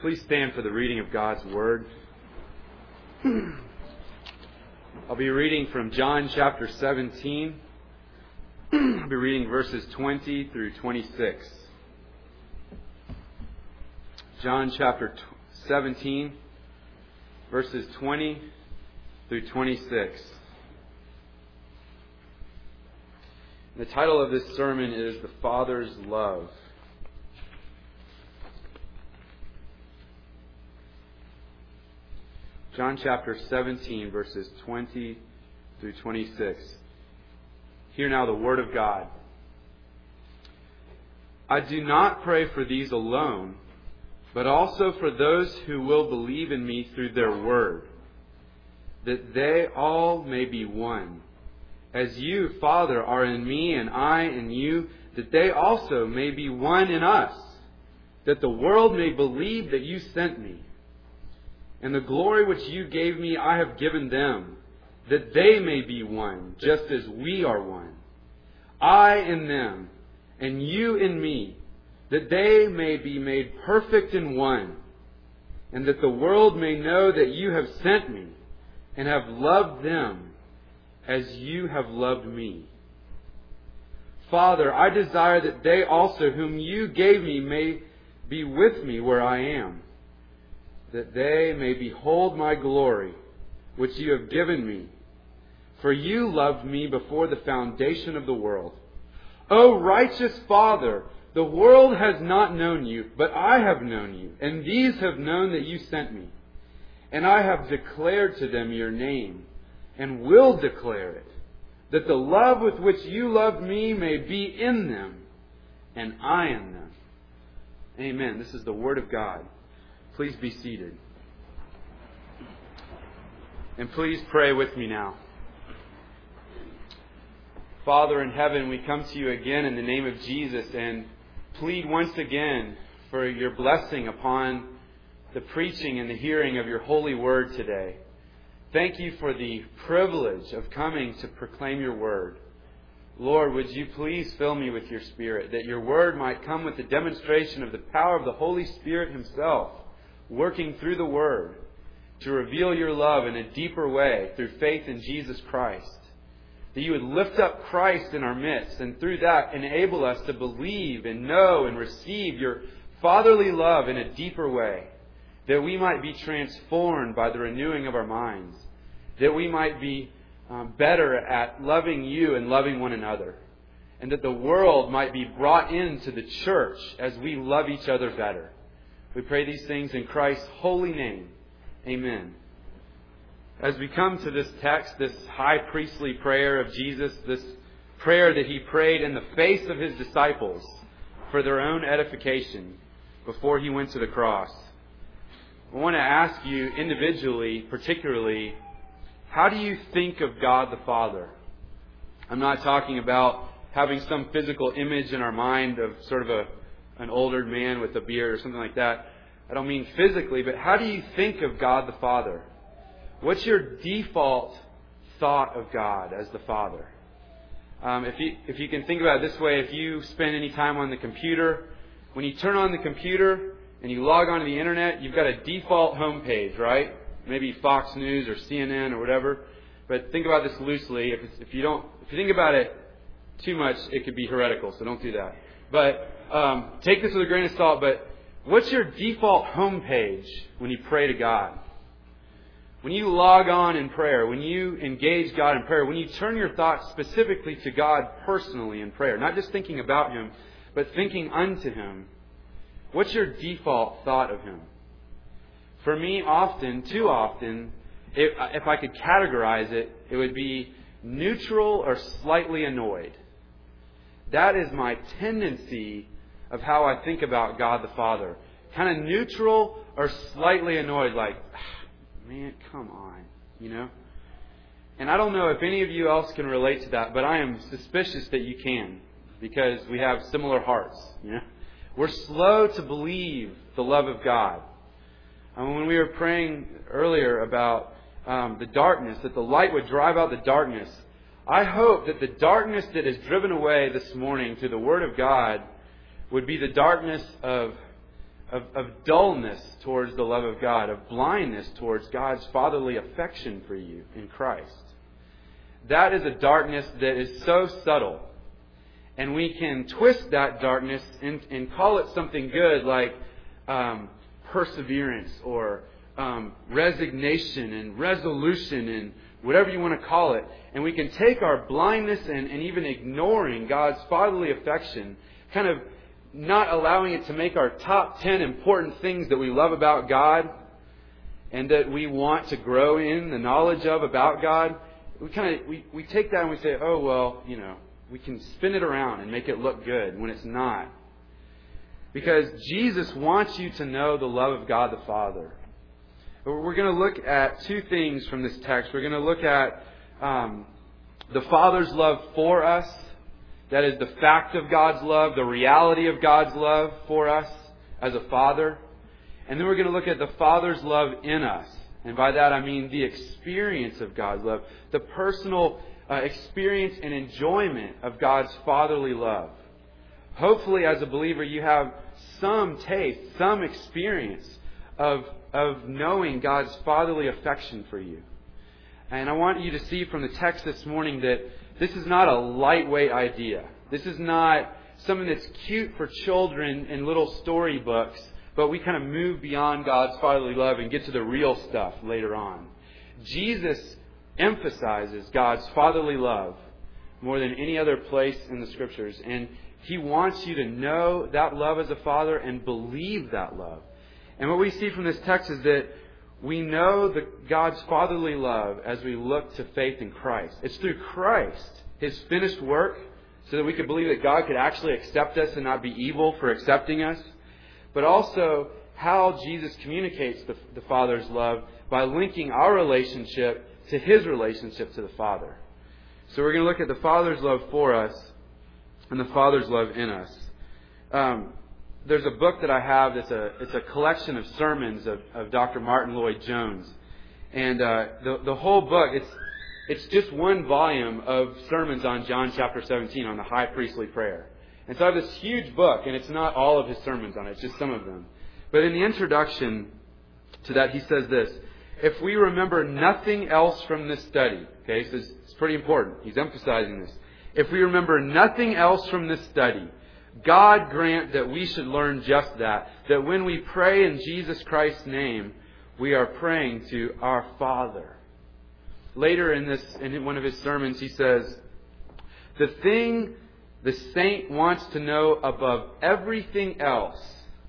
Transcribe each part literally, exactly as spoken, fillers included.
Please stand for the reading of God's Word. I'll be reading from John chapter seventeen. I'll be reading verses twenty through twenty-six. John chapter seventeen, verses twenty through twenty-six. The title of this sermon is The Father's Love. John chapter seventeen, verses twenty through twenty-six. Hear now the Word of God. I do not pray for these alone, but also for those who will believe in me through their word, that they all may be one. As you, Father, are in me and I in you, that they also may be one in us, that the world may believe that you sent me. And the glory which you gave me I have given them, that they may be one, just as we are one. I in them, and you in me, that they may be made perfect in one, and that the world may know that you have sent me, and have loved them as you have loved me. Father, I desire that they also whom you gave me may be with me where I am, that they may behold my glory, which you have given me. For you loved me before the foundation of the world. O righteous Father, the world has not known you, but I have known you, and these have known that you sent me. And I have declared to them your name, and will declare it, that the love with which you loved me may be in them, and I in them. Amen. This is the Word of God. Please be seated. And please pray with me now. Father in heaven, we come to you again in the name of Jesus and plead once again for your blessing upon the preaching and the hearing of your holy word today. Thank you for the privilege of coming to proclaim your word. Lord, would you please fill me with your Spirit, that your word might come with the demonstration of the power of the Holy Spirit himself, working through the Word to reveal your love in a deeper way through faith in Jesus Christ. That you would lift up Christ in our midst and through that enable us to believe and know and receive your fatherly love in a deeper way. That we might be transformed by the renewing of our minds. That we might be um, better at loving you and loving one another. And that the world might be brought into the church as we love each other better. We pray these things in Christ's holy name. Amen. As we come to this text, this high priestly prayer of Jesus, this prayer that he prayed in the face of his disciples for their own edification before he went to the cross, I want to ask you individually, particularly, how do you think of God the Father? I'm not talking about having some physical image in our mind of sort of a an older man with a beard or something like that. I don't mean physically, but how do you think of God the Father? What's your default thought of God as the Father? Um, if you if you can think about it this way, if you spend any time on the computer, when you turn on the computer and you log onto the internet, you've got a default homepage, right? Maybe Fox News or C N N or whatever. But think about this loosely. If it's, if you don't if you think about it too much, it could be heretical. So don't do that. But Um, take this with a grain of salt, but what's your default homepage when you pray to God? When you log on in prayer, when you engage God in prayer, when you turn your thoughts specifically to God personally in prayer, not just thinking about Him, but thinking unto Him, what's your default thought of Him? For me, often, too often, if, if I could categorize it, it would be neutral or slightly annoyed. That is my tendency of how I think about God the Father. Kind of neutral or slightly annoyed, like, man, come on, you know? And I don't know if any of you else can relate to that, but I am suspicious that you can, because we have similar hearts, you know? We're slow to believe the love of God. And when we were praying earlier about um, the darkness, that the light would drive out the darkness, I hope that the darkness that is driven away this morning through the Word of God would be the darkness of of, of dullness towards the love of God, of blindness towards God's fatherly affection for you in Christ. That is a darkness that is so subtle. And we can twist that darkness and, and call it something good like um, perseverance or um, resignation and resolution and whatever you want to call it. And we can take our blindness and, and even ignoring God's fatherly affection, kind of not allowing it to make our top ten important things that we love about God and that we want to grow in the knowledge of about God. We kind of we, we take that and we say, oh, well, you know, we can spin it around and make it look good when it's not. Because Jesus wants you to know the love of God the Father. But we're going to look at two things from this text. We're going to look at um, the Father's love for us. That is the fact of God's love, the reality of God's love for us as a Father. And then we're going to look at the Father's love in us. And by that I mean the experience of God's love, the personal uh, experience and enjoyment of God's fatherly love. Hopefully, as a believer, you have some taste, some experience of, of knowing God's fatherly affection for you. And I want you to see from the text this morning that this is not a lightweight idea. This is not something that's cute for children in little storybooks, but we kind of move beyond God's fatherly love and get to the real stuff later on. Jesus emphasizes God's fatherly love more than any other place in the Scriptures. And He wants you to know that love as a father and believe that love. And what we see from this text is that we know the God's fatherly love as we look to faith in Christ. It's through Christ, His finished work, so that we could believe that God could actually accept us and not be evil for accepting us. But also how Jesus communicates the, the Father's love by linking our relationship to His relationship to the Father. So we're going to look at the Father's love for us and the Father's love in us. Um, there's a book that I have that's a it's a collection of sermons of, of Doctor Martin Lloyd-Jones. And uh, the, the whole book, it's it's just one volume of sermons on John chapter seventeen on the high priestly prayer. And so I have this huge book, and it's not all of his sermons on it, it's just some of them. But in the introduction to that, he says this: if we remember nothing else from this study, okay, so it's, it's pretty important. He's emphasizing this. If we remember nothing else from this study, God grant that we should learn just that, that when we pray in Jesus Christ's name, we are praying to our Father. Later in this, in one of his sermons, he says, the thing the saint wants to know above everything else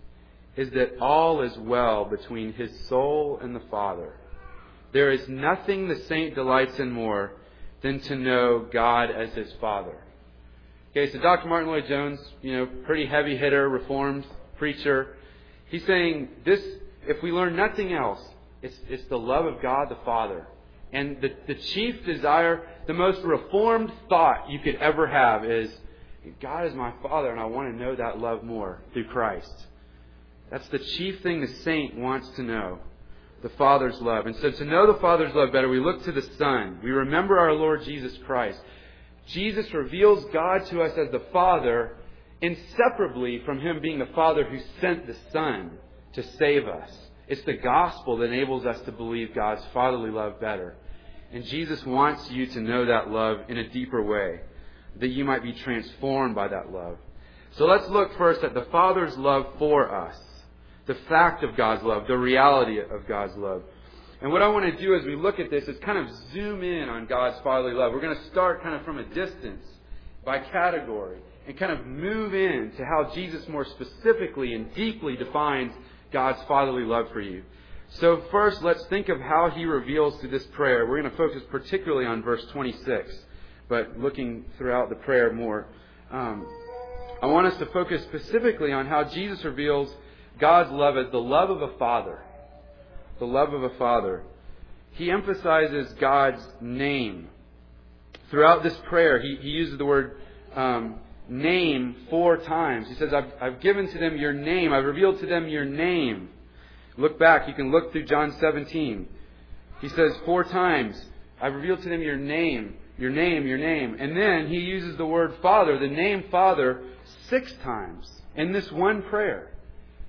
is that all is well between his soul and the Father. There is nothing the saint delights in more than to know God as his Father. Okay, so Doctor Martin Lloyd-Jones, you know, pretty heavy hitter, Reformed preacher. He's saying this: if we learn nothing else, it's it's the love of God the Father. And the, the chief desire, the most Reformed thought you could ever have is, God is my Father, and I want to know that love more through Christ. That's the chief thing the saint wants to know, the Father's love. And so to know the Father's love better, we look to the Son. We remember our Lord Jesus Christ. Jesus reveals God to us as the Father inseparably from Him being the Father who sent the Son to save us. It's the gospel that enables us to believe God's fatherly love better. And Jesus wants you to know that love in a deeper way, that you might be transformed by that love. So let's look first at the Father's love for us, the fact of God's love, the reality of God's love. And what I want to do as we look at this is kind of zoom in on God's fatherly love. We're going to start kind of from a distance, by category, and kind of move in to how Jesus more specifically and deeply defines God's fatherly love for you. So first, let's think of how He reveals through this prayer. We're going to focus particularly on verse twenty-six, but looking throughout the prayer more. Um, I want us to focus specifically on how Jesus reveals God's love as the love of a Father. The love of a Father. He emphasizes God's name. Throughout this prayer, he, he uses the word um, name four times. He says, I've, I've given to them your name. I've revealed to them your name. Look back. You can look through John seventeen. He says four times, I've revealed to them your name, your name, your name. And then He uses the word Father, the name Father, six times in this one prayer.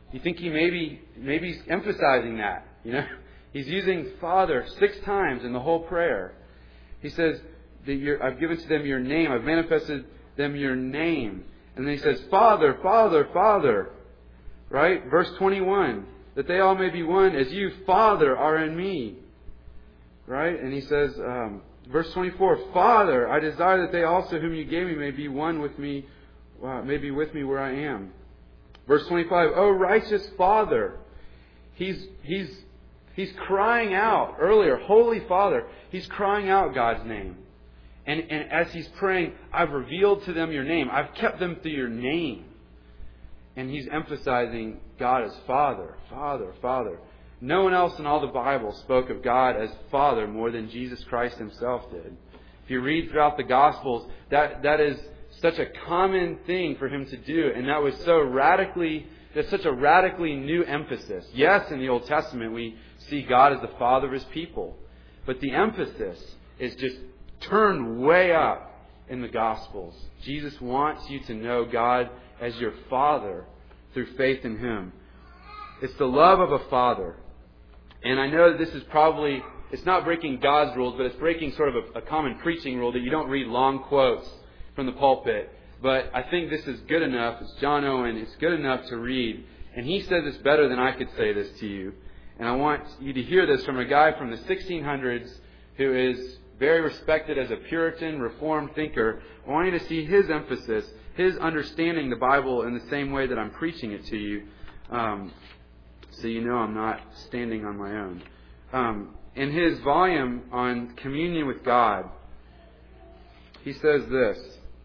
You think he maybe maybe he's emphasizing that, you know? He's using Father six times in the whole prayer. He says that you're, I've given to them your name. I've manifested them your name. And then he says, Father, Father, Father. Right? Verse twenty-one. That they all may be one as you, Father, are in me. Right? And he says, um, verse twenty-four, Father, I desire that they also whom you gave me may be one with me, uh, may be with me where I am. Verse twenty-five, O righteous Father. He's, he's, he's crying out earlier, Holy Father. He's crying out God's name. And, and as he's praying, I've revealed to them your name. I've kept them through your name. And he's emphasizing God as Father, Father, Father. No one else in all the Bible spoke of God as Father more than Jesus Christ himself did. If you read throughout the Gospels, that, that is such a common thing for him to do. And that was so radically, that's such a radically new emphasis. Yes, in the Old Testament we see God as the Father of his people. But the emphasis is just turned way up in the Gospels. Jesus wants you to know God as your Father through faith in him. It's the love of a father. And I know that this is probably, it's not breaking God's rules, but it's breaking sort of a, a common preaching rule that you don't read long quotes from the pulpit. But I think this is good enough. It's John Owen. It's good enough to read. And he says this better than I could say this to you. And I want you to hear this from a guy from the sixteen hundreds who is very respected as a Puritan, Reformed thinker. I want you to see his emphasis, his understanding the Bible in the same way that I'm preaching it to you. Um, so you know I'm not standing on my own. Um, in his volume on communion with God, he says this.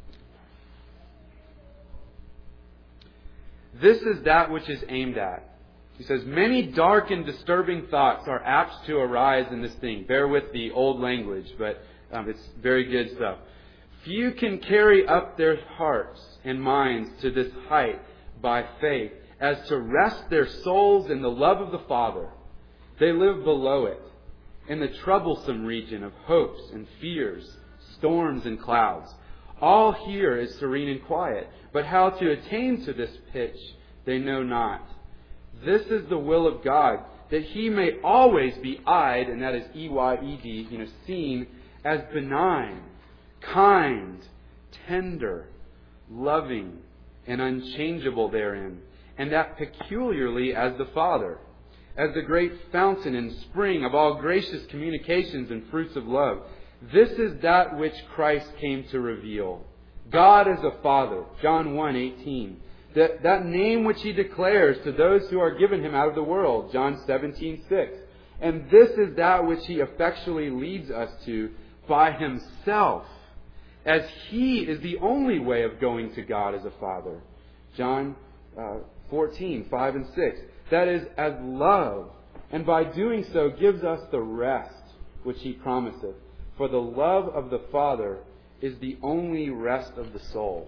This is that which is aimed at. He says, many dark and disturbing thoughts are apt to arise in this thing. Bear with the old language, but um, it's very good stuff. Few can carry up their hearts and minds to this height by faith, as to rest their souls in the love of the Father. They live below it, in the troublesome region of hopes and fears, storms and clouds. All here is serene and quiet, but how to attain to this pitch they know not. This is the will of God, that he may always be eyed, and that is E Y E D, you know, seen as benign, kind, tender, loving, and unchangeable therein, and that peculiarly as the Father, as the great fountain and spring of all gracious communications and fruits of love. This is that which Christ came to reveal. God as a Father, John one eighteen. That, that name which he declares to those who are given him out of the world, John seventeen six. And this is that which he effectually leads us to by himself, as he is the only way of going to God as a Father, John uh, fourteen five and six. That is, as love, and by doing so gives us the rest which he promiseth. For the love of the Father is the only rest of the soul.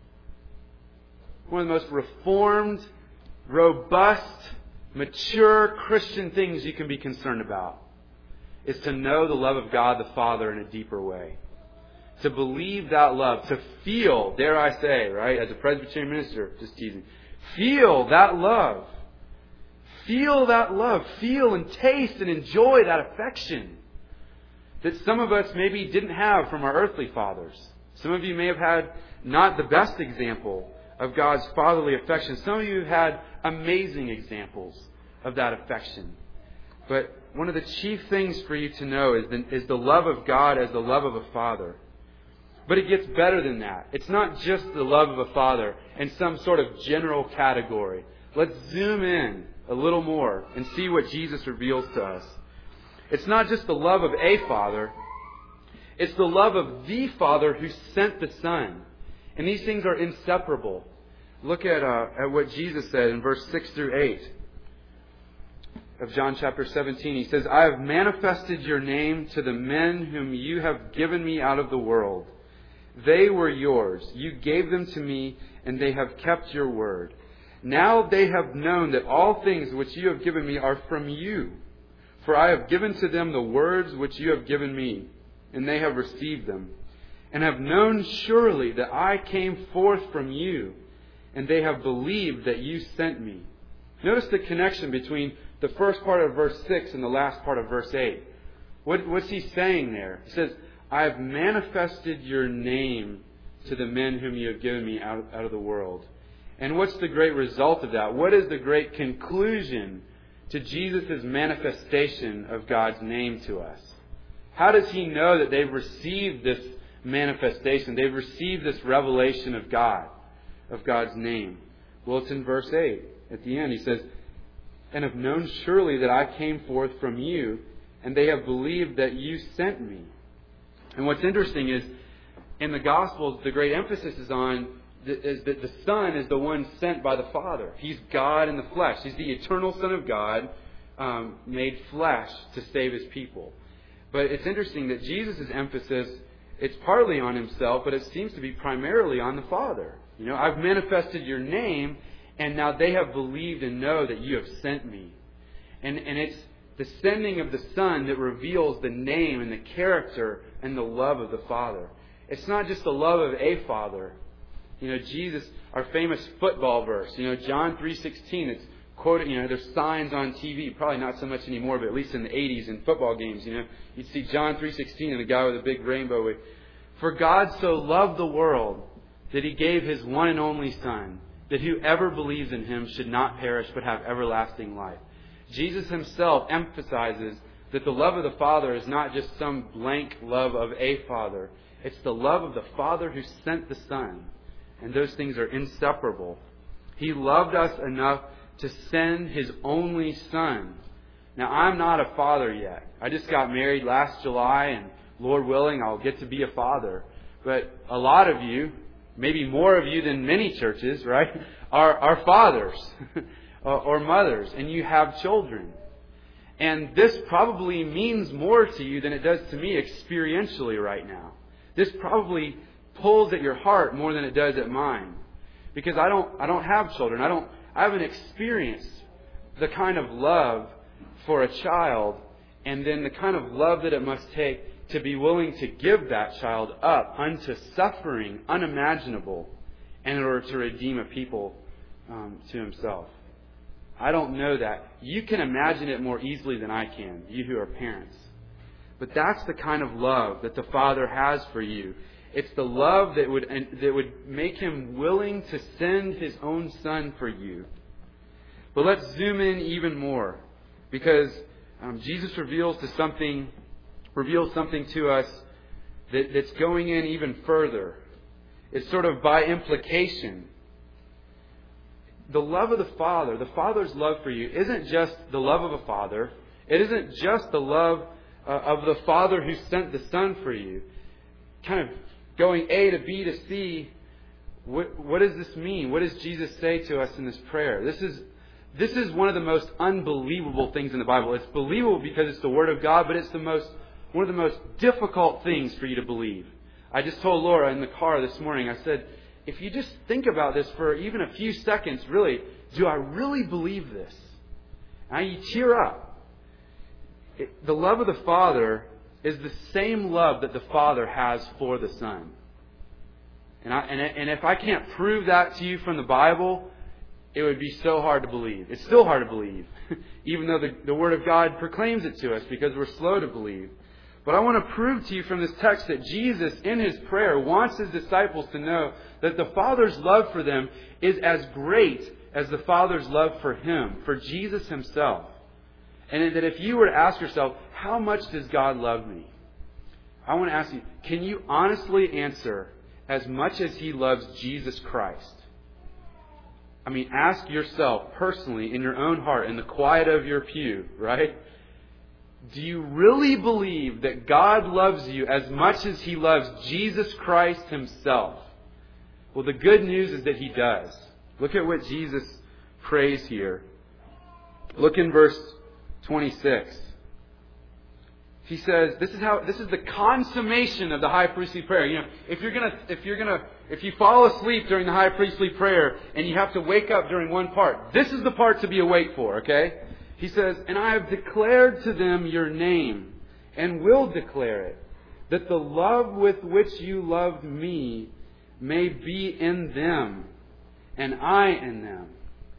One of the most reformed, robust, mature Christian things you can be concerned about is to know the love of God the Father in a deeper way. To believe that love, to feel, dare I say, right, as a Presbyterian minister, just teasing, feel that love. Feel that love. Feel and taste and enjoy that affection that some of us maybe didn't have from our earthly fathers. Some of you may have had not the best example of God's fatherly affection. Some of you have had amazing examples of that affection. But one of the chief things for you to know is the, is the love of God as the love of a father. But it gets better than that. It's not just the love of a father in some sort of general category. Let's zoom in a little more and see what Jesus reveals to us. It's not just the love of a father. It's the love of the Father who sent the Son. And these things are inseparable. Look at uh, at what Jesus said in verse six through eight of John chapter seventeen. He says, I have manifested your name to the men whom you have given me out of the world. They were yours. You gave them to me, and they have kept your word. Now they have known that all things which you have given me are from you. For I have given to them the words which you have given me, and they have received them, and have known surely that I came forth from you, and they have believed that you sent me. Notice the connection between the first part of verse six and the last part of verse eight. What, what's he saying there? He says, I have manifested your name to the men whom you have given me out, out of the world. And what's the great result of that? What is the great conclusion to Jesus' manifestation of God's name to us? How does he know that they've received this manifestation? They've received this revelation of God, of God's name. Well, it's in verse eight. At the end, he says, and have known surely that I came forth from you, and they have believed that you sent me. And what's interesting is, in the Gospels, the great emphasis is on is that the Son is the one sent by the Father. He's God in the flesh. He's the eternal Son of God, um, made flesh to save His people. But it's interesting that Jesus' emphasis, it's partly on Himself, but it seems to be primarily on the Father. You know, I've manifested your name, and now they have believed and know that you have sent me. And, and it's the sending of the Son that reveals the name and the character and the love of the Father. It's not just the love of a Father. You know, Jesus, our famous football verse, you know, John three sixteen, it's quoted, you know, there's signs on T V, probably not so much anymore, but at least in the eighties in football games, you know, you'd see John three sixteen and a guy with a big rainbow with, for God so loved the world that He gave His one and only Son, that whoever believes in Him should not perish but have everlasting life. Jesus Himself emphasizes that the love of the Father is not just some blank love of a Father. It's the love of the Father who sent the Son. And those things are inseparable. He loved us enough to send His only Son. Now, I'm not a father yet. I just got married last July, and Lord willing, I'll get to be a father. But a lot of you, maybe more of you than many churches, right, are, are fathers or mothers, and you have children. And this probably means more to you than it does to me experientially right now. This probably pulls at your heart more than it does at mine. Because I don't I don't have children. I don't I haven't experienced the kind of love for a child, and then the kind of love that it must take to be willing to give that child up unto suffering unimaginable in order to redeem a people um, to Himself. I don't know that. You can imagine it more easily than I can, you who are parents. But that's the kind of love that the Father has for you. It's the love that would that would make Him willing to send His own Son for you. But let's zoom in even more, because um, Jesus reveals to something reveals something to us that, that's going in even further. It's sort of by implication. The love of the Father, the Father's love for you, isn't just the love of a father. It isn't just the love uh, of the Father who sent the Son for you. Kind of going A to B to C, what, what does this mean? What does Jesus say to us in this prayer? This is this is one of the most unbelievable things in the Bible. It's believable because it's the Word of God, but it's the most one of the most difficult things for you to believe. I just told Laura in the car this morning, I said, if you just think about this for even a few seconds, really, do I really believe this? And you tear up. It, the love of the Father is the same love that the Father has for the Son. And, I, and, and if I can't prove that to you from the Bible, it would be so hard to believe. It's still hard to believe, even though the, the Word of God proclaims it to us, because we're slow to believe. But I want to prove to you from this text that Jesus, in His prayer, wants His disciples to know that the Father's love for them is as great as the Father's love for Him, for Jesus Himself. And that if you were to ask yourself, how much does God love me? I want to ask you, can you honestly answer as much as He loves Jesus Christ? I mean, ask yourself personally in your own heart, in the quiet of your pew, right? Do you really believe that God loves you as much as He loves Jesus Christ Himself? Well, the good news is that He does. Look at what Jesus prays here. Look in verse twenty-six. He says, this is how this is the consummation of the high priestly prayer. You know, if you're gonna if you're gonna if you fall asleep during the high priestly prayer and you have to wake up during one part, this is the part to be awake for, okay? He says, and I have declared to them your name, and will declare it, that the love with which you loved me may be in them, and I in them.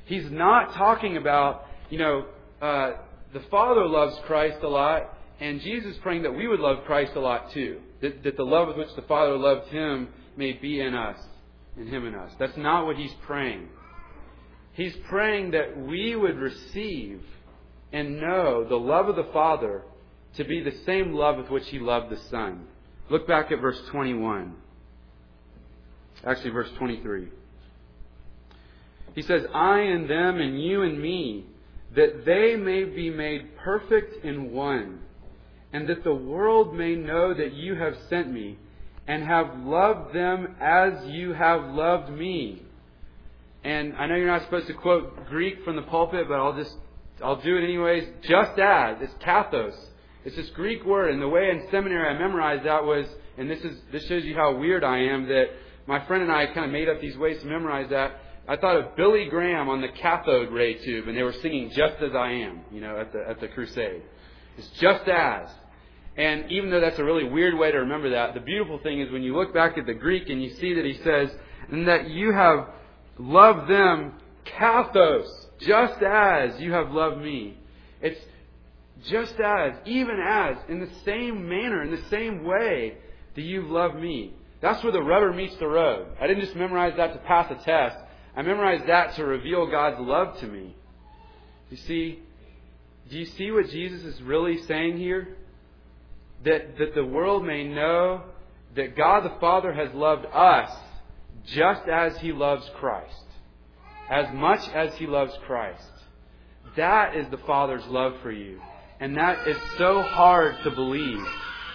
He's not talking about, you know, uh, the Father loves Christ a lot, and Jesus praying that we would love Christ a lot too. That, that the love with which the Father loved Him may be in us, and Him in us. That's not what He's praying. He's praying that we would receive and know the love of the Father to be the same love with which He loved the Son. Look back at verse twenty-one. Actually, verse twenty-three. He says, I in them and you in me, that they may be made perfect in one, and that the world may know that you have sent me, and have loved them as you have loved me. And I know you're not supposed to quote Greek from the pulpit, but I'll just, I'll do it anyways. Just as. It's kathos. It's this Greek word. And the way in seminary I memorized that was, and this is, this shows you how weird I am, that my friend and I kind of made up these ways to memorize that. I thought of Billy Graham on the cathode ray tube, and they were singing Just As I Am, you know, at the, at the crusade. It's just as. And even though that's a really weird way to remember that, the beautiful thing is when you look back at the Greek and you see that he says, and that you have loved them kathos, just as you have loved me. It's just as, even as, in the same manner, in the same way that you've loved me. That's where the rubber meets the road. I didn't just memorize that to pass a test. I memorized that to reveal God's love to me. You see, do you see what Jesus is really saying here? That, that the world may know that God the Father has loved us just as He loves Christ. As much as He loves Christ. That is the Father's love for you. And that is so hard to believe.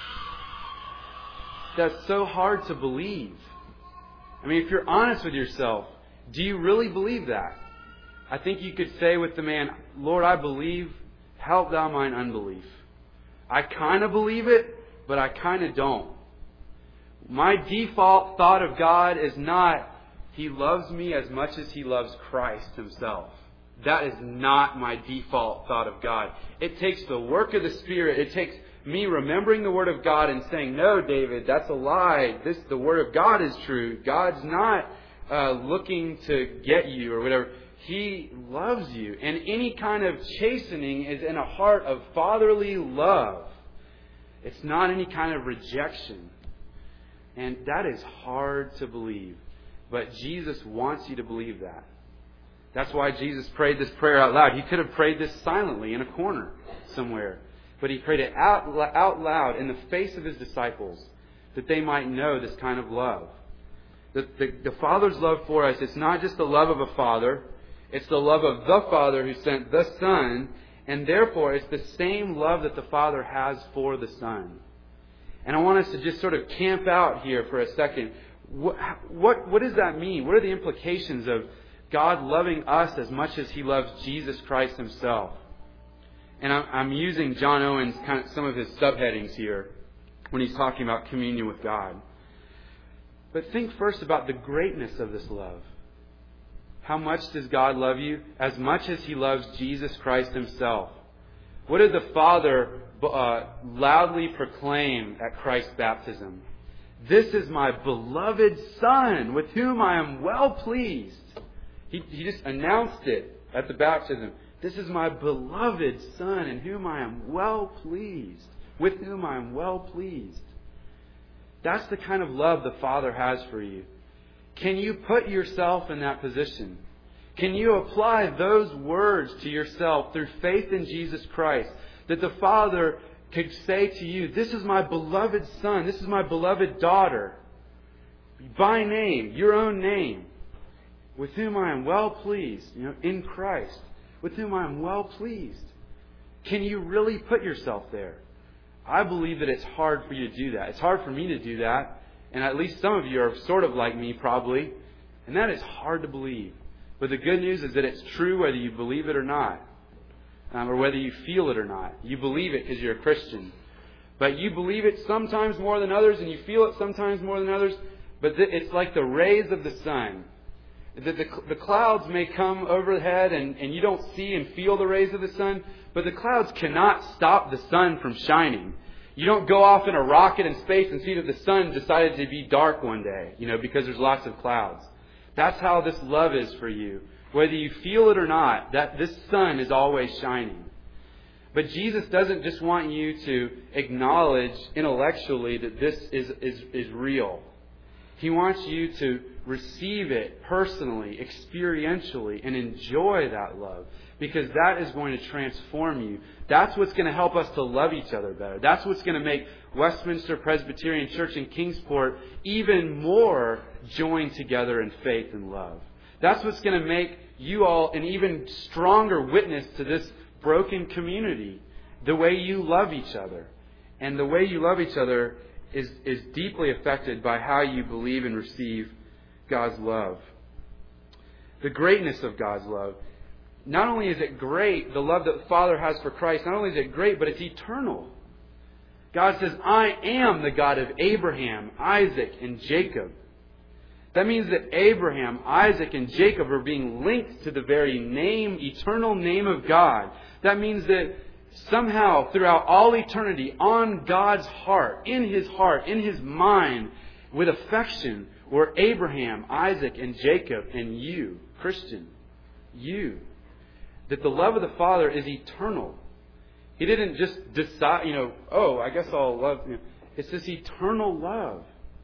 That's so hard to believe. I mean, if you're honest with yourself, do you really believe that? I think you could say with the man, Lord, I believe, help thou mine unbelief. I kind of believe it, but I kind of don't. My default thought of God is not, He loves me as much as He loves Christ Himself. That is not my default thought of God. It takes the work of the Spirit. It takes me remembering the Word of God and saying, no, David, that's a lie. This, the Word of God is true. God's not uh, looking to get you or whatever. He loves you. And any kind of chastening is in a heart of fatherly love. It's not any kind of rejection. And that is hard to believe. But Jesus wants you to believe that. That's why Jesus prayed this prayer out loud. He could have prayed this silently in a corner somewhere. But He prayed it out, out loud in the face of His disciples that they might know this kind of love. The, the, the Father's love for us, it's not just the love of a Father. It's the love of the Father who sent the Son. And therefore, it's the same love that the Father has for the Son. And I want us to just sort of camp out here for a second. What, what, what does that mean? What are the implications of God loving us as much as He loves Jesus Christ Himself? And I'm, I'm using John Owen's kind of some of his subheadings here when he's talking about communion with God. But think first about the greatness of this love. How much does God love you? As much as He loves Jesus Christ Himself. What did the Father uh, loudly proclaim at Christ's baptism? This is my beloved Son, with whom I am well pleased. He, he just announced it at the baptism. This is my beloved Son, in whom I am well pleased. With whom I am well pleased. That's the kind of love the Father has for you. Can you put yourself in that position? Can you apply those words to yourself through faith in Jesus Christ? That the Father could say to you, this is my beloved Son, this is my beloved daughter. By name, your own name. With whom I am well pleased, you know, in Christ. With whom I am well pleased. Can you really put yourself there? I believe that it's hard for you to do that. It's hard for me to do that. And at least some of you are sort of like me, probably. And that is hard to believe. But the good news is that it's true whether you believe it or not. Um, or whether you feel it or not. You believe it because you're a Christian. But you believe it sometimes more than others, and you feel it sometimes more than others. But th- it's like the rays of the sun. The, the, the clouds may come overhead and, and you don't see and feel the rays of the sun, but the clouds cannot stop the sun from shining. You don't go off in a rocket in space and see that the sun decided to be dark one day, you know, because there's lots of clouds. That's how this love is for you. Whether you feel it or not, that this sun is always shining. But Jesus doesn't just want you to acknowledge intellectually that this is, is, is real. He wants you to receive it personally, experientially, and enjoy that love. Because that is going to transform you. That's what's going to help us to love each other better. That's what's going to make Westminster Presbyterian Church in Kingsport even more joined together in faith and love. That's what's going to make you all an even stronger witness to this broken community. The way you love each other. And the way you love each other is, is deeply affected by how you believe and receive God's love. The greatness of God's love. Not only is it great, the love that the Father has for Christ, not only is it great, but it's eternal. God says, I am the God of Abraham, Isaac, and Jacob. That means that Abraham, Isaac, and Jacob are being linked to the very name, eternal name of God. That means that somehow, throughout all eternity, on God's heart, in His heart, in His mind, with affection, were Abraham, Isaac, and Jacob, and you, Christian, you. That the love of the Father is eternal. He didn't just decide, you know, oh, I guess I'll love you. It's this eternal love.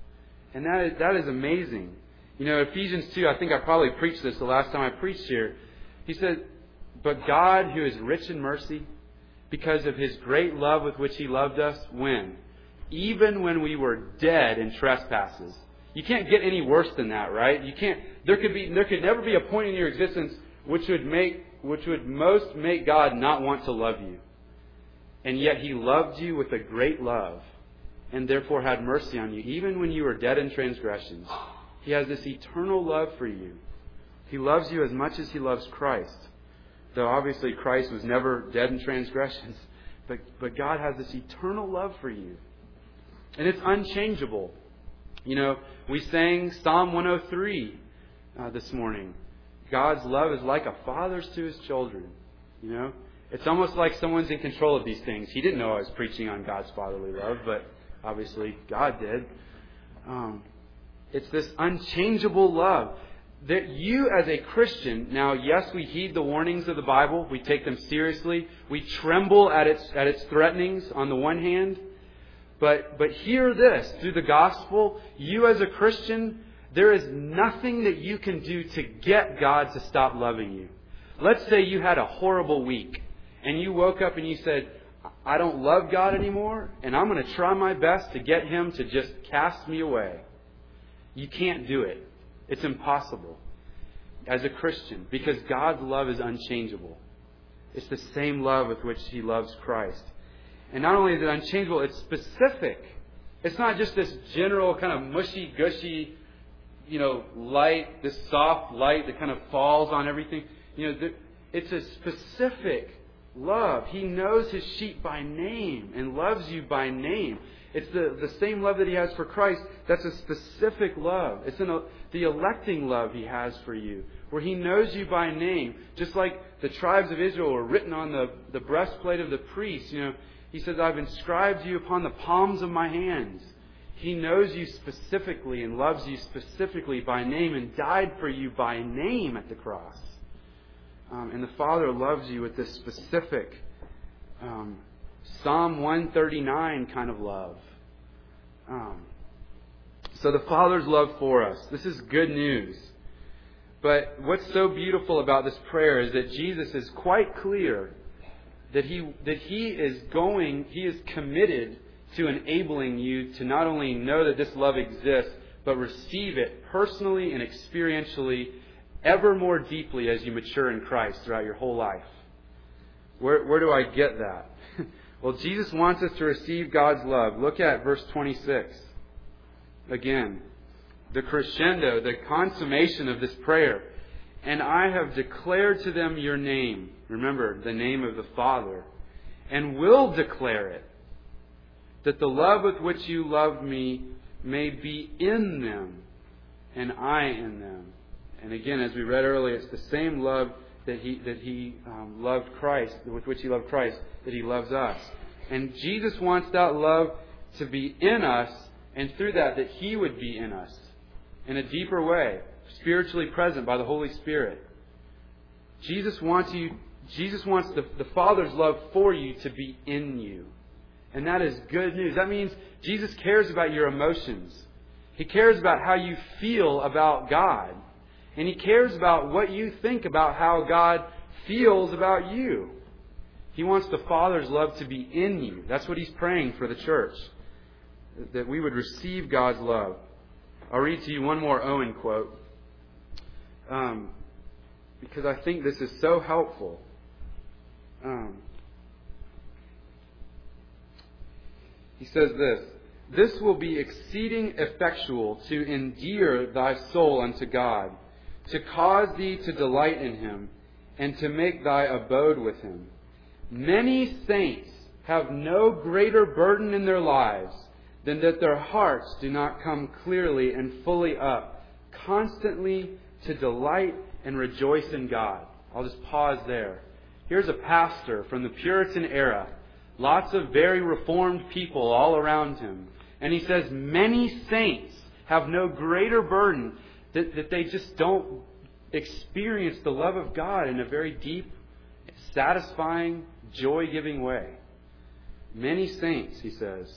And that is, that is amazing. You know, Ephesians two, I think I probably preached this the last time I preached here. He said, but God, who is rich in mercy, because of His great love with which He loved us, when? Even when we were dead in trespasses. You can't get any worse than that, right? You can't, there could be, there could never be a point in your existence which would make which would most make God not want to love you. And yet He loved you with a great love and therefore had mercy on you. Even when you were dead in transgressions, He has this eternal love for you. He loves you as much as He loves Christ. Though obviously Christ was never dead in transgressions. But, but God has this eternal love for you. And it's unchangeable. You know, we sang Psalm one oh three uh, this morning. God's love is like a father's to his children. You know, it's almost like someone's in control of these things. He didn't know I was preaching on God's fatherly love, but obviously God did. Um, it's this unchangeable love that you as a Christian, now yes, we heed the warnings of the Bible. We take them seriously. We tremble at its at its threatenings on the one hand. But but hear this, through the gospel, you as a Christian, there is nothing that you can do to get God to stop loving you. Let's say you had a horrible week and you woke up and you said, I don't love God anymore and I'm going to try my best to get Him to just cast me away. You can't do it. It's impossible as a Christian because God's love is unchangeable. It's the same love with which He loves Christ. And not only is it unchangeable, it's specific. It's not just this general kind of mushy, gushy, you know, light, this soft light that kind of falls on everything. You know, it's a specific love. He knows His sheep by name and loves you by name. It's the, the same love that He has for Christ. That's a specific love. It's an, the electing love He has for you, where He knows you by name. Just like the tribes of Israel were written on the, the breastplate of the priest. You know, He says, I've inscribed you upon the palms of my hands. He knows you specifically and loves you specifically by name and died for you by name at the cross. Um, and the Father loves you with this specific um, Psalm one thirty-nine kind of love. Um, so the Father's love for us. This is good news. But what's so beautiful about this prayer is that Jesus is quite clear that He that He is going, He is committed to enabling you to not only know that this love exists, but receive it personally and experientially ever more deeply as you mature in Christ throughout your whole life. Where, where do I get that? Well, Jesus wants us to receive God's love. Look at verse twenty-six. Again, the crescendo, the consummation of this prayer. And I have declared to them your name. Remember, the name of the Father. And will declare it, that the love with which you loved me may be in them, and I in them. And again, as we read earlier, it's the same love that He that He um, loved Christ, with which He loved Christ, that He loves us. And Jesus wants that love to be in us, and through that, that He would be in us in a deeper way, spiritually present by the Holy Spirit. Jesus wants you, Jesus wants the, the Father's love for you to be in you. And that is good news. That means Jesus cares about your emotions. He cares about how you feel about God. And He cares about what you think about how God feels about you. He wants the Father's love to be in you. That's what He's praying for the church. That we would receive God's love. I'll read to you one more Owen quote. Um, because I think this is so helpful. Um, he says this: "This will be exceeding effectual to endear thy soul unto God, to cause thee to delight in Him, and to make thy abode with Him. Many saints have no greater burden in their lives than that their hearts do not come clearly and fully up, constantly to delight and rejoice in God." I'll just pause there. Here's a pastor from the Puritan era. Lots of very reformed people all around him. And he says many saints have no greater burden that, that they just don't experience the love of God in a very deep, satisfying, joy-giving way. Many saints, he says.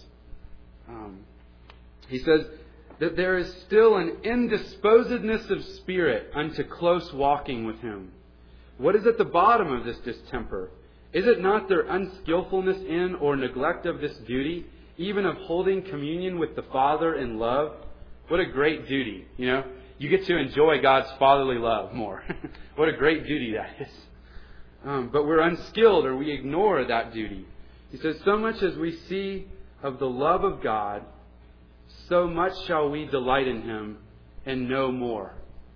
Um, he says that there is still an indisposedness of spirit unto close walking with Him. What is at the bottom of this distemper? Is it not their unskillfulness in or neglect of this duty, even of holding communion with the Father in love? What a great duty, you know. You get to enjoy God's fatherly love more. What a great duty that is. Um, but we're unskilled, or we ignore that duty. He says, so much as we see of the love of God, so much shall we delight in Him and know more.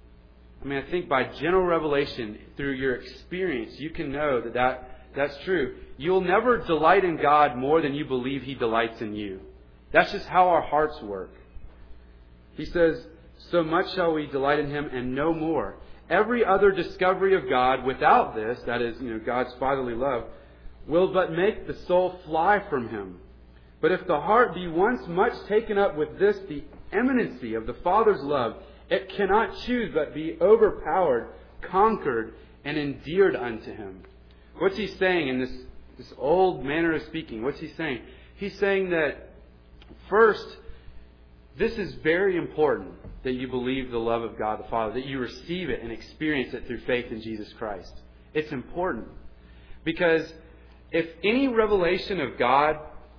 I mean, I think by general revelation, through your experience, you can know that, that that's true. You'll never delight in God more than you believe He delights in you. That's just how our hearts work. He says, so much shall we delight in Him and know more. Every other discovery of God without this, that is, you know, God's fatherly love, will but make the soul fly from Him. But if the heart be once much taken up with this, the eminency of the Father's love, it cannot choose but be overpowered, conquered, and endeared unto Him. What's he saying in this, this old manner of speaking? What's he saying? He's saying that, first, this is very important that you believe the love of God the Father, that you receive it and experience it through faith in Jesus Christ. It's important. Because if any revelation of God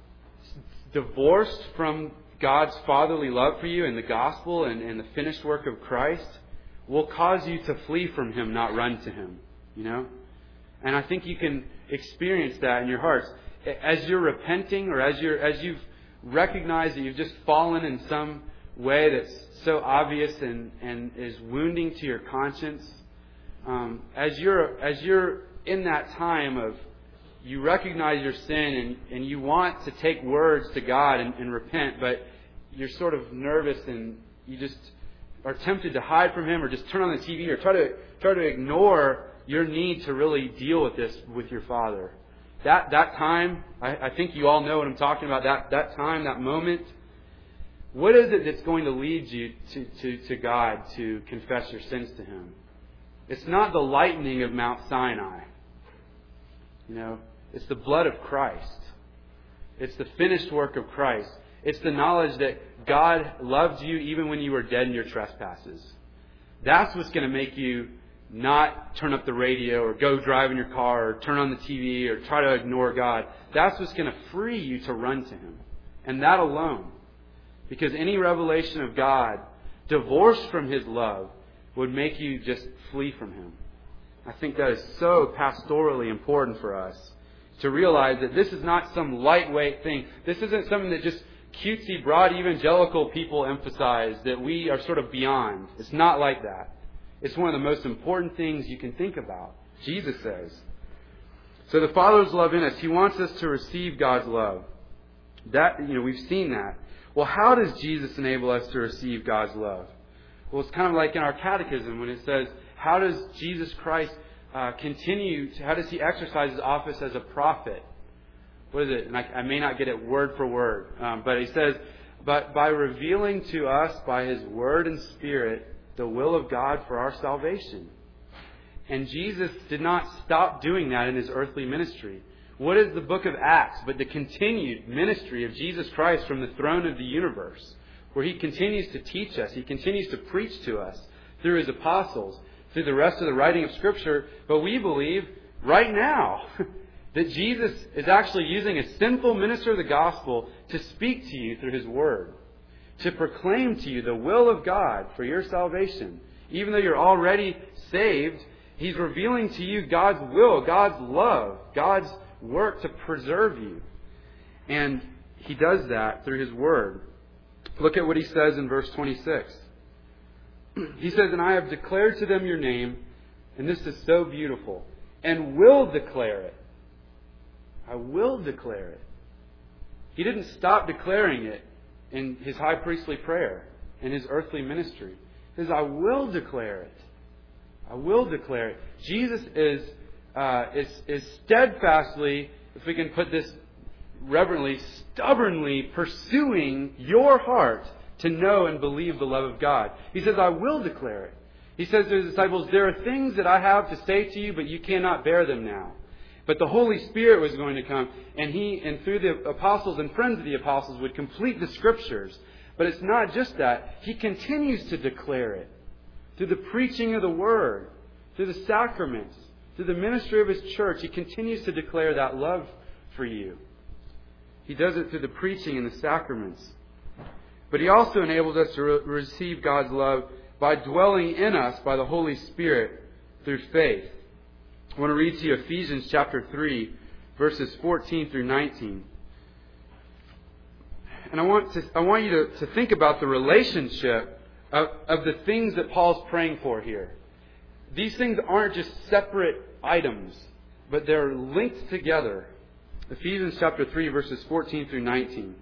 divorced from God's fatherly love for you in the gospel and, and the finished work of Christ will cause you to flee from Him, not run to Him. You know? And I think you can experience that in your hearts. As you're repenting, or as you're as you've recognized that you've just fallen in some way that's so obvious and, and is wounding to your conscience, um, as you're as you're in that time of you recognize your sin and, and you want to take words to God and, and repent, but you're sort of nervous and you just are tempted to hide from Him or just turn on the T V or try to try to ignore your need to really deal with this with your Father. That that time, I, I think you all know what I'm talking about, that, that time, that moment. What is it that's going to lead you to, to, to God to confess your sins to Him? It's not the lightning of Mount Sinai. You know, it's the blood of Christ. It's the finished work of Christ. It's the knowledge that God loved you even when you were dead in your trespasses. That's what's going to make you not turn up the radio or go drive in your car or turn on the T V or try to ignore God. That's what's going to free you to run to Him. And that alone. Because any revelation of God divorced from His love would make you just flee from Him. I think that is so pastorally important for us to realize that this is not some lightweight thing. This isn't something that just cutesy, broad evangelical people emphasize that we are sort of beyond. It's not like that. It's one of the most important things you can think about. Jesus says. So the Father's love in us, He wants us to receive God's love. That, you know, we've seen that. Well, how does Jesus enable us to receive God's love? Well, it's kind of like in our catechism when it says, how does Jesus Christ uh, continue, to, how does He exercise His office as a prophet? What is it? And I, I may not get it word for word, um, but He says, but by revealing to us by His Word and Spirit the will of God for our salvation. And Jesus did not stop doing that in His earthly ministry. What is the book of Acts but the continued ministry of Jesus Christ from the throne of the universe, where He continues to teach us, He continues to preach to us through His apostles, through the rest of the writing of Scripture. But we believe right now that Jesus is actually using a sinful minister of the gospel to speak to you through His Word, to proclaim to you the will of God for your salvation. Even though you're already saved, He's revealing to you God's will, God's love, God's work to preserve you. And He does that through His Word. Look at what He says in verse twenty-six. He says, "And I have declared to them your name," and this is so beautiful, "and will declare it." I will declare it. He didn't stop declaring it in His high priestly prayer, in His earthly ministry. He says, "I will declare it. I will declare it." Jesus is, uh, is, is steadfastly, if we can put this reverently, stubbornly pursuing your heart to know and believe the love of God. He says, "I will declare it." He says to His disciples, "There are things that I have to say to you, but you cannot bear them now." But the Holy Spirit was going to come, and He, and through the apostles and friends of the apostles, would complete the Scriptures. But it's not just that. He continues to declare it through the preaching of the Word, through the sacraments, through the ministry of His church. He continues to declare that love for you. He does it through the preaching and the sacraments. But He also enables us to re- receive God's love by dwelling in us by the Holy Spirit through faith. I want to read to you Ephesians chapter three, verses fourteen through nineteen. And I want to I want you to, to think about the relationship of, of the things that Paul's praying for here. These things aren't just separate items, but they're linked together. Ephesians chapter three, verses fourteen through nineteen.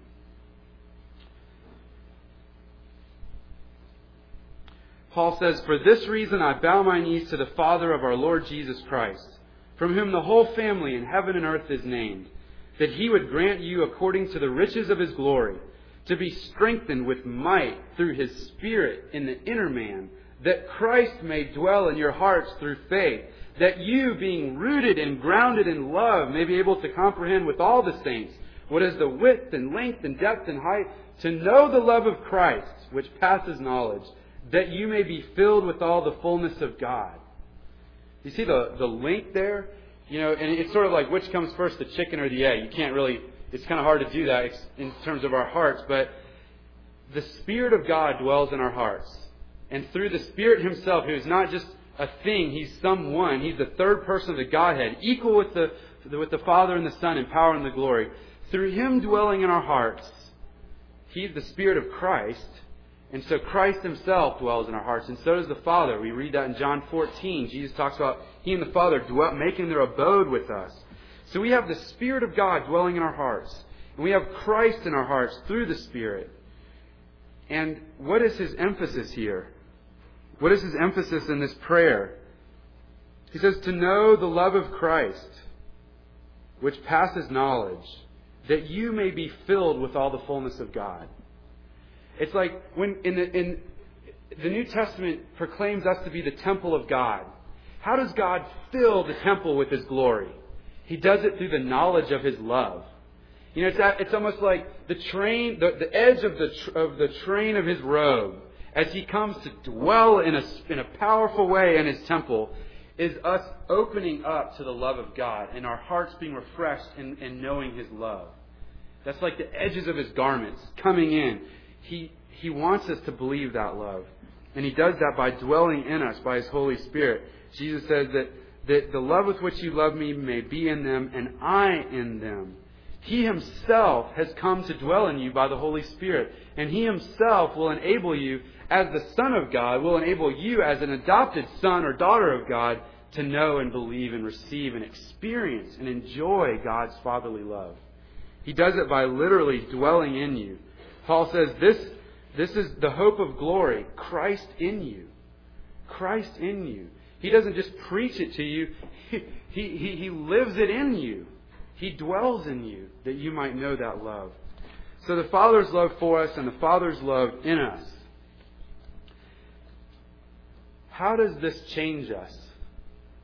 Paul says, "For this reason I bow my knees to the Father of our Lord Jesus Christ, from whom the whole family in heaven and earth is named, that He would grant you, according to the riches of His glory, to be strengthened with might through His Spirit in the inner man, that Christ may dwell in your hearts through faith, that you, being rooted and grounded in love, may be able to comprehend with all the saints what is the width and length and depth and height, to know the love of Christ, which passes knowledge, that you may be filled with all the fullness of God." You see the, the link there? You know, and it's sort of like which comes first, the chicken or the egg. You can't really, it's kind of hard to do that in terms of our hearts, but the Spirit of God dwells in our hearts. And through the Spirit Himself, who is not just a thing, He's someone. He's the third person of the Godhead, equal with the, with the Father and the Son in power and the glory. Through Him dwelling in our hearts, He's the Spirit of Christ. And so Christ Himself dwells in our hearts, and so does the Father. We read that in John fourteen. Jesus talks about He and the Father dwell, making their abode with us. So we have the Spirit of God dwelling in our hearts. And we have Christ in our hearts through the Spirit. And what is His emphasis here? What is His emphasis in this prayer? He says, "To know the love of Christ, which passes knowledge, that you may be filled with all the fullness of God." It's like when in the, in the New Testament proclaims us to be the temple of God. How does God fill the temple with His glory? He does it through the knowledge of His love. You know, it's, that, it's almost like the train, the, the edge of the of the train of His robe, as He comes to dwell in a in a powerful way in His temple, is us opening up to the love of God and our hearts being refreshed in, in knowing His love. That's like the edges of His garments coming in. He He wants us to believe that love. And He does that by dwelling in us by His Holy Spirit. Jesus says that, that the love with which you love me may be in them and I in them. He Himself has come to dwell in you by the Holy Spirit. And He Himself will enable you, as the Son of God, will enable you as an adopted son or daughter of God to know and believe and receive and experience and enjoy God's fatherly love. He does it by literally dwelling in you. Paul says this, this is the hope of glory, Christ in you. Christ in you. He doesn't just preach it to you. He, he, he lives it in you. He dwells in you that you might know that love. So the Father's love for us and the Father's love in us. How does this change us?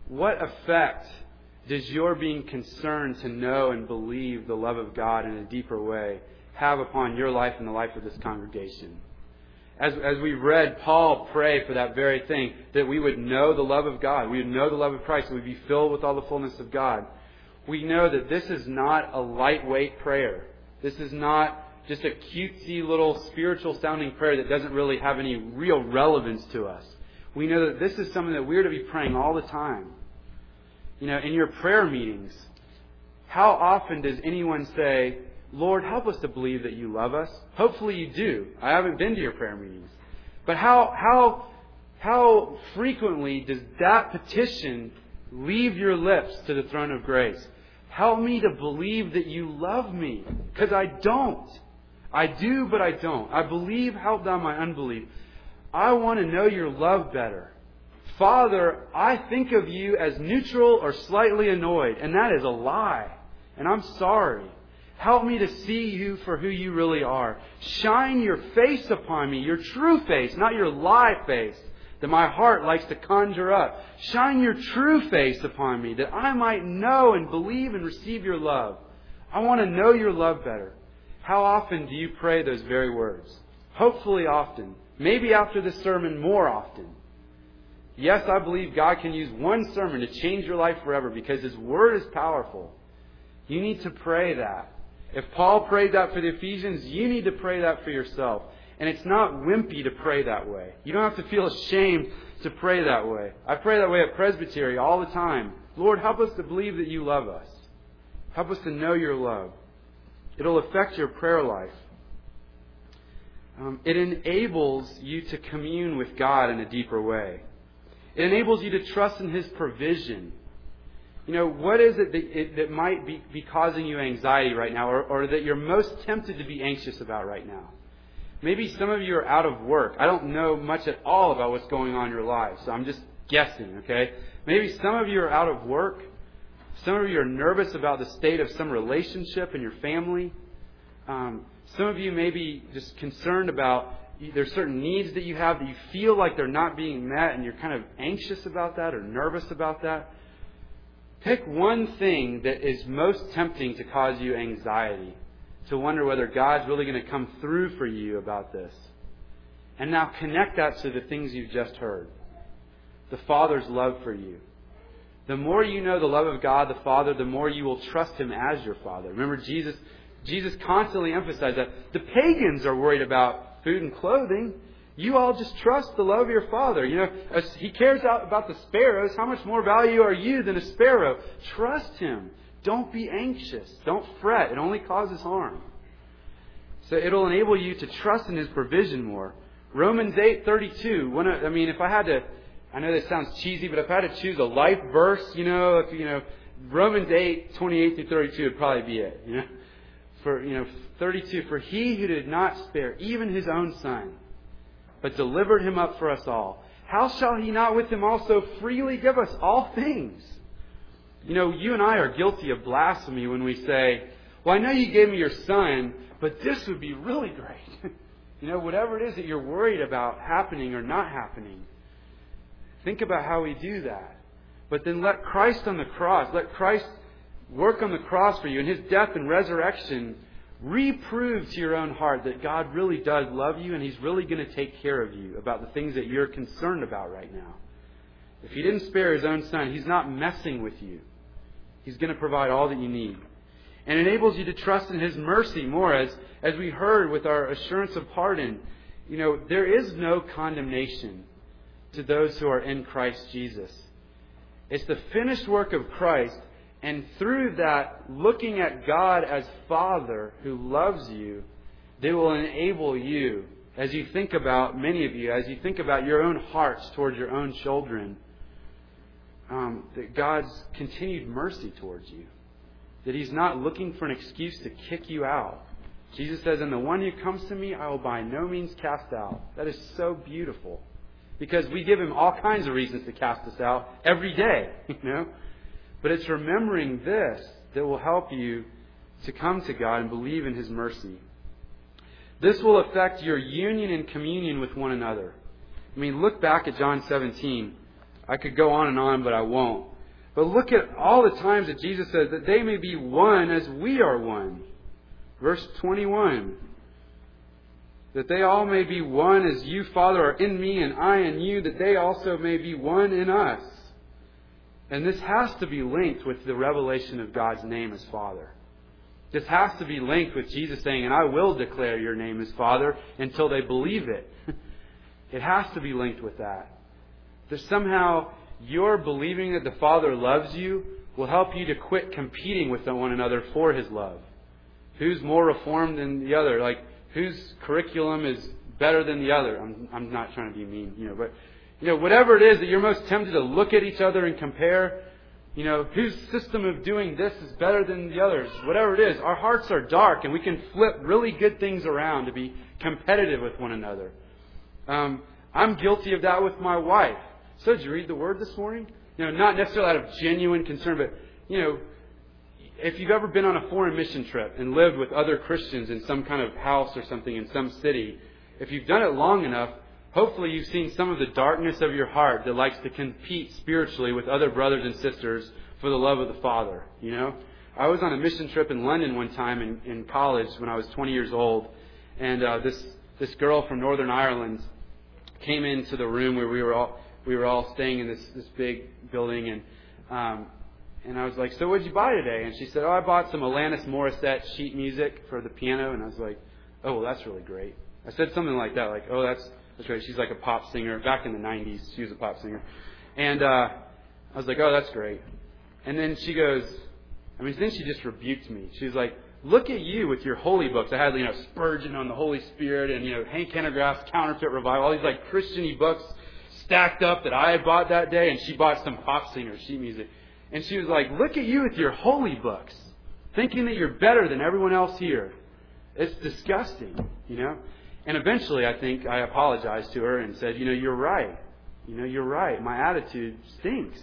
what effect does your being concerned to know and believe the love of God in a deeper way have upon your life and the life of this congregation? As, as we read Paul pray for that very thing, that we would know the love of God, we would know the love of Christ, we would be filled with all the fullness of God. We know that this is not a lightweight prayer. This is not just a cutesy little spiritual sounding prayer that doesn't really have any real relevance to us. We know that this is something that we're to be praying all the time. You know, in your prayer meetings, how often does anyone say, Lord, help us to believe that you love us? Hopefully you do. I haven't been to your prayer meetings. But how how how frequently does that petition leave your lips to the throne of grace? Help me to believe that you love me. Because I don't. I do, but I don't. I believe, help thou my unbelief. I want to know your love better. Father, I think of you as neutral or slightly annoyed. And that is a lie. And I'm sorry. Help me to see you for who you really are. Shine your face upon me, your true face, not your lie face that my heart likes to conjure up. Shine your true face upon me that I might know and believe and receive your love. I want to know your love better. How often do you pray those very words? Hopefully often. Maybe after this sermon more often. Yes, I believe God can use one sermon to change your life forever because His Word is powerful. You need to pray that. If Paul prayed that for the Ephesians, you need to pray that for yourself. And it's not wimpy to pray that way. You don't have to feel ashamed to pray that way. I pray that way at Presbytery all the time. Lord, help us to believe that you love us. Help us to know your love. It'll affect your prayer life. Um, it enables you to commune with God in a deeper way. It enables you to trust in His provision. You know, what is it that, it, that might be, be causing you anxiety right now, or, or that you're most tempted to be anxious about right now? Maybe some of you are out of work. I don't know much at all about what's going on in your lives, so I'm just guessing, okay? Maybe some of you are out of work. Some of you are nervous about the state of some relationship in your family. Um, some of you may be just concerned about there's certain needs that you have that you feel like they're not being met, and you're kind of anxious about that or nervous about that. Pick one thing that is most tempting to cause you anxiety, to wonder whether God's really going to come through for you about this. And now connect that to the things you've just heard. The Father's love for you. The more you know the love of God, the Father, the more you will trust Him as your Father. Remember, Jesus, Jesus constantly emphasized that. The pagans are worried about food and clothing. You all just trust the love of your Father. You know, He cares about the sparrows. How much more value are you than a sparrow? Trust Him. Don't be anxious. Don't fret. It only causes harm. So it'll enable you to trust in His provision more. Romans eight thirty-two. One of, I mean, if I had to, I know this sounds cheesy, but if I had to choose a life verse, you know, if you know, Romans eight twenty-eight through thirty-two would probably be it. You know, for you know, thirty-two. For He who did not spare even His own Son, but delivered Him up for us all, how shall He not with Him also freely give us all things? You know, you and I are guilty of blasphemy when we say, well, I know you gave me your Son, but this would be really great. You know, whatever it is that you're worried about happening or not happening, think about how we do that. But then let Christ on the cross, let Christ work on the cross for you, and His death and resurrection reprove to your own heart that God really does love you, and He's really going to take care of you about the things that you're concerned about right now. If He didn't spare His own Son, He's not messing with you. He's going to provide all that you need. And enables you to trust in His mercy more. As, as we heard with our assurance of pardon, you know, there is no condemnation to those who are in Christ Jesus. It's the finished work of Christ. And through that, looking at God as Father who loves you, they will enable you, as you think about, many of you, as you think about your own hearts towards your own children, um, that God's continued mercy towards you. That He's not looking for an excuse to kick you out. Jesus says, and the one who comes to me, I will by no means cast out. That is so beautiful. Because we give Him all kinds of reasons to cast us out every day, you know. But it's remembering this that will help you to come to God and believe in His mercy. This will affect your union and communion with one another. I mean, look back at John seventeen. I could go on and on, but I won't. But look at all the times that Jesus says that they may be one as we are one. Verse twenty-one. That they all may be one as you, Father, are in me and I in you, that they also may be one in us. And this has to be linked with the revelation of God's name as Father. This has to be linked with Jesus saying, and I will declare your name as Father until they believe it. It has to be linked with that. That somehow your believing that the Father loves you will help you to quit competing with one another for His love. Who's more reformed than the other? Like, whose curriculum is better than the other? I'm, I'm not trying to be mean, you know, but, you know, whatever it is that you're most tempted to look at each other and compare, you know, whose system of doing this is better than the others, whatever it is, our hearts are dark and we can flip really good things around to be competitive with one another. Um, I'm guilty of that with my wife. So did you read the Word this morning? You know, not necessarily out of genuine concern, but, you know, if you've ever been on a foreign mission trip and lived with other Christians in some kind of house or something in some city, if you've done it long enough, hopefully you've seen some of the darkness of your heart that likes to compete spiritually with other brothers and sisters for the love of the Father. You know, I was on a mission trip in London one time in, in college when I was twenty years old, and uh, this this girl from Northern Ireland came into the room where we were all we were all staying in this this big building, and um, and I was like, "So what did you buy today?" And she said, "Oh, I bought some Alanis Morissette sheet music for the piano." And I was like, "Oh, well, that's really great." I said something like that, like, "Oh, that's that's great." She's like a pop singer. Back in the nineties, she was a pop singer. And uh, I was like, "Oh, that's great." And then she goes, I mean, then she just rebuked me. She was like, "Look at you with your holy books." I had, you know, Spurgeon on the Holy Spirit and, you know, Hank Hanegraaff's Counterfeit Revival, all these like Christian-y books stacked up that I had bought that day, and she bought some pop singer sheet music. And she was like, "Look at you with your holy books, thinking that you're better than everyone else here. It's disgusting," you know. And eventually, I think I apologized to her and said, "You know, you're right. You know, you're right. My attitude stinks."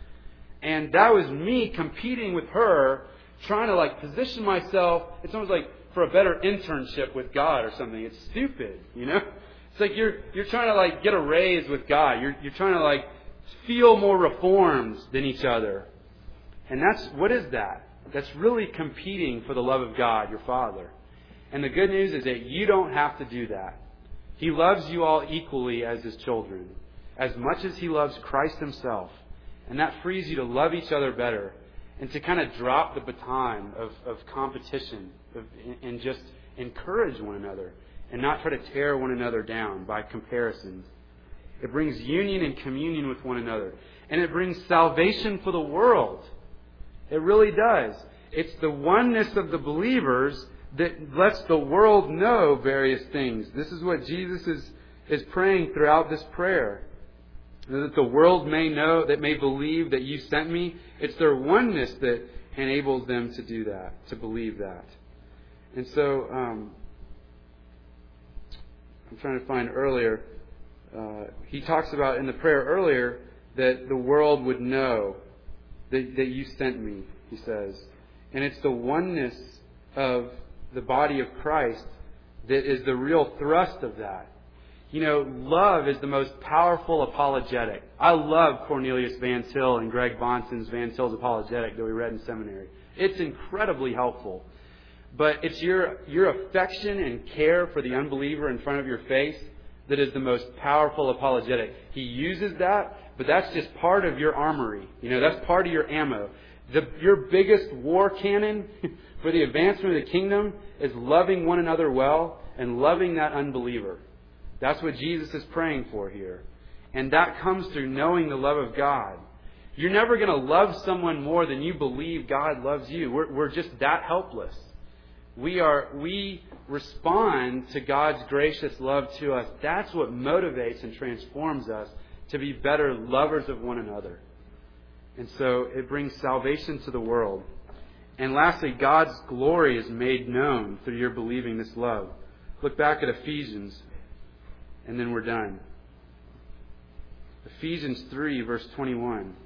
And that was me competing with her, trying to like position myself. It's almost like for a better internship with God or something. It's stupid, you know. It's like you're you're trying to like get a raise with God. You're you're trying to like feel more reformed than each other. And that's, what is that? That's really competing for the love of God, your Father. And the good news is that you don't have to do that. He loves you all equally as His children, as much as He loves Christ Himself. And that frees you to love each other better and to kind of drop the baton of, of competition of, and just encourage one another and not try to tear one another down by comparisons. It brings union and communion with one another. And it brings salvation for the world. It really does. It's the oneness of the believers that lets the world know various things. This is what Jesus is, is praying throughout this prayer. That the world may know, that may believe that you sent me. It's their oneness that enables them to do that, to believe that. And so, um, I'm trying to find earlier, uh, he talks about in the prayer earlier that the world would know that, that you sent me, he says. And it's the oneness of the body of Christ that is the real thrust of that. You know, love is the most powerful apologetic. I love Cornelius Van Til and Greg Bonson's Van Til's apologetic that we read in seminary. It's incredibly helpful. But it's your your affection and care for the unbeliever in front of your face that is the most powerful apologetic. He uses that, but that's just part of your armory. You know, that's part of your ammo. The, your biggest war cannon for the advancement of the kingdom is loving one another well and loving that unbeliever. That's what Jesus is praying for here. And that comes through knowing the love of God. You're never going to love someone more than you believe God loves you. We're, we're just that helpless. We are we respond to God's gracious love to us. That's what motivates and transforms us to be better lovers of one another. And so it brings salvation to the world. And lastly, God's glory is made known through your believing this love. Look back at Ephesians, and then we're done. Ephesians three, verse twenty-one.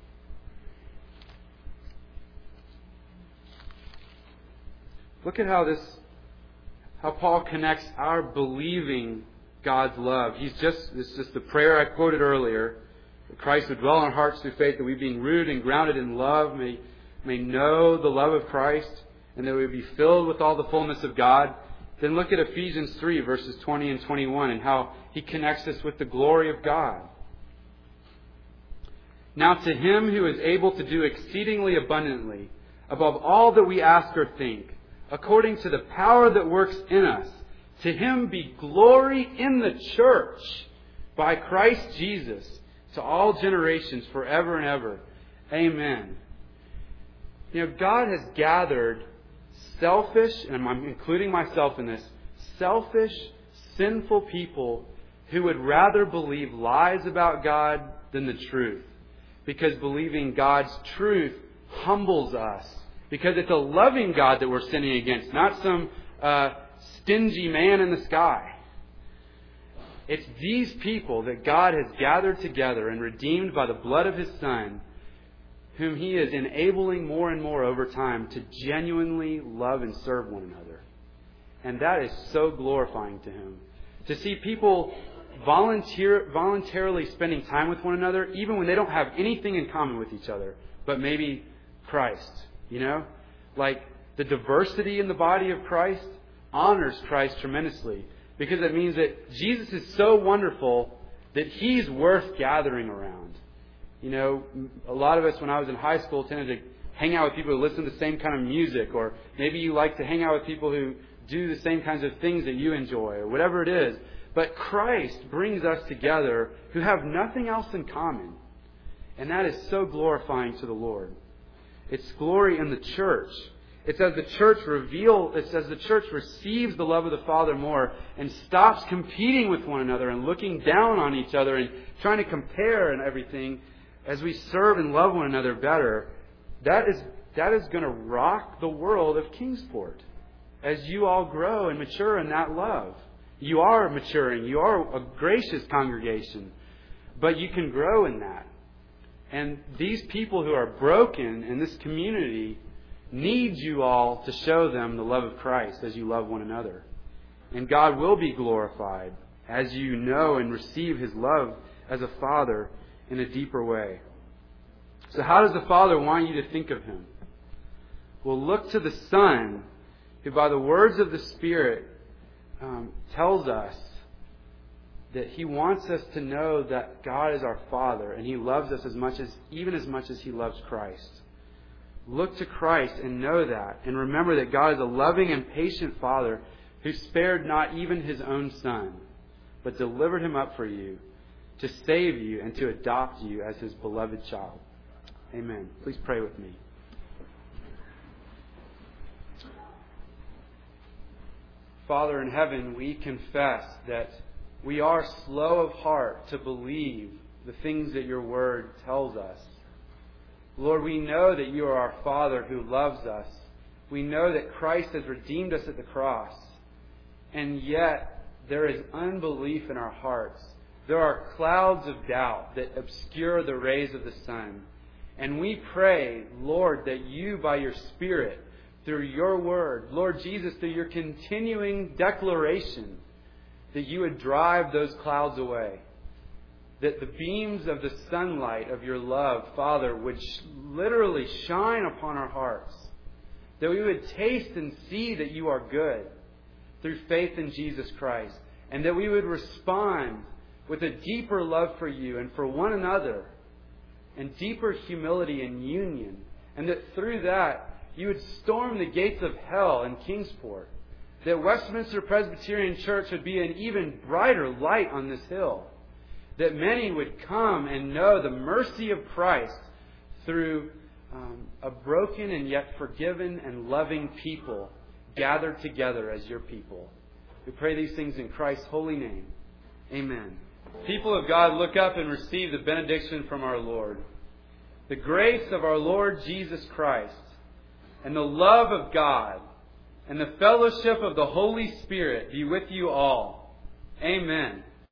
Look at how this, how Paul connects our believing God's love. He's just, this is just the prayer I quoted earlier. that Christ would dwell in our hearts through faith, that we, being rooted and grounded in love, may, may know the love of Christ, and that we would be filled with all the fullness of God. Then look at Ephesians three, verses twenty and twenty-one, and how he connects us with the glory of God. Now to Him who is able to do exceedingly abundantly, above all that we ask or think, according to the power that works in us, to Him be glory in the church by Christ Jesus to all generations forever and ever. Amen. You know, God has gathered selfish, and I'm including myself in this, selfish, sinful people who would rather believe lies about God than the truth. Because believing God's truth humbles us. Because it's a loving God that we're sinning against, not some uh, stingy man in the sky. It's these people that God has gathered together and redeemed by the blood of His Son, whom He is enabling more and more over time to genuinely love and serve one another. And that is so glorifying to Him. To see people volunteer, voluntarily spending time with one another, even when they don't have anything in common with each other, but maybe Christ. You know? Like, the diversity in the body of Christ honors Christ tremendously. Because it means that Jesus is so wonderful that He's worth gathering around. You know, a lot of us when I was in high school tended to hang out with people who listen to the same kind of music, or maybe you like to hang out with people who do the same kinds of things that you enjoy, or whatever it is. But Christ brings us together who have nothing else in common. And that is so glorifying to the Lord. It's glory in the church. It says the church reveal, it says the church receives the love of the Father more and stops competing with one another and looking down on each other and trying to compare and everything as we serve and love one another better. That is, that is going to rock the world of Kingsport as you all grow and mature in that love. You are maturing. You are a gracious congregation. But you can grow in that. And these people who are broken in this community need you all to show them the love of Christ as you love one another. And God will be glorified as you know and receive His love as a Father in a deeper way. So how does the Father want you to think of Him? Well, look to the Son, who by the words of the Spirit Um, tells us that He wants us to know that God is our Father and He loves us as much as, even as much as He loves Christ. Look to Christ and know that, and remember that God is a loving and patient Father who spared not even His own Son, but delivered Him up for you to save you and to adopt you as His beloved child. Amen. Please pray with me. Father in heaven, we confess that we are slow of heart to believe the things that your word tells us. Lord, we know that you are our Father who loves us. We know that Christ has redeemed us at the cross. And yet, there is unbelief in our hearts. There are clouds of doubt that obscure the rays of the sun. And we pray, Lord, that you, by your Spirit, through your word, Lord Jesus, through your continuing declaration, that you would drive those clouds away. That the beams of the sunlight of your love, Father, would sh- literally shine upon our hearts. That we would taste and see that you are good through faith in Jesus Christ. And that we would respond with a deeper love for you and for one another. And deeper humility and union. And that through that, you would storm the gates of hell in Kingsport. That Westminster Presbyterian Church would be an even brighter light on this hill. That many would come and know the mercy of Christ through um, a broken and yet forgiven and loving people gathered together as your people. We pray these things in Christ's holy name. Amen. People of God, look up and receive the benediction from our Lord. The grace of our Lord Jesus Christ and the love of God and the fellowship of the Holy Spirit be with you all. Amen.